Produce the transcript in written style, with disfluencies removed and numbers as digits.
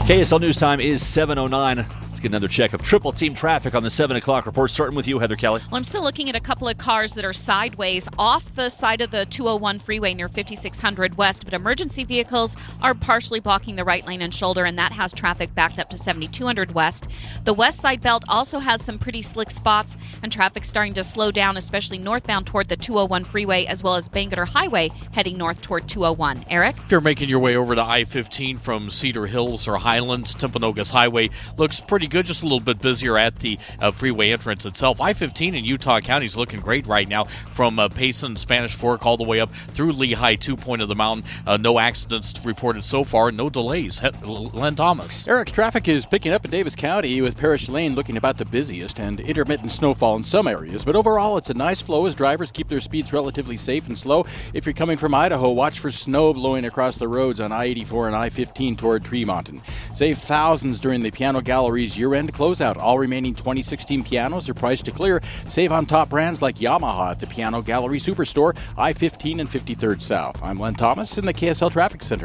KSL News Time is 7:09. Let's get another check of triple team traffic on the 7 o'clock report, starting with you, Heather Kelly. Well, I'm still looking at a couple of cars that are sideways off the side of the 201 freeway near 5600 West, but emergency vehicles are partially blocking the right lane and shoulder, and that has traffic backed up to 7200 West. The west side belt also has some pretty slick spots, and traffic starting to slow down, especially northbound toward the 201 freeway, as well as Bangerter Highway heading north toward 201. Eric? If you're making your way over to I-15 from Cedar Hills or Highlands, Timpanogos Highway looks pretty good, just a little bit busier at the freeway entrance itself. I-15 in Utah County is looking great right now from Payson, Spanish Fork, all the way up through Lehigh, 2 Point of the Mountain. No accidents reported so far, no delays. Len Thomas. Eric, traffic is picking up in Davis County with Parrish Lane looking about the busiest and intermittent snowfall in some areas. But overall, it's a nice flow as drivers keep their speeds relatively safe and slow. If you're coming from Idaho, watch for snow blowing across the roads on I-84 and I-15 toward Tremonton. Save thousands during the Piano Gallery's year-end closeout. All remaining 2016 pianos are priced to clear. Save on top brands like Yamaha at the Piano Gallery Superstore, I-15 and 53rd South. I'm Len Thomas in the KSL Traffic Center.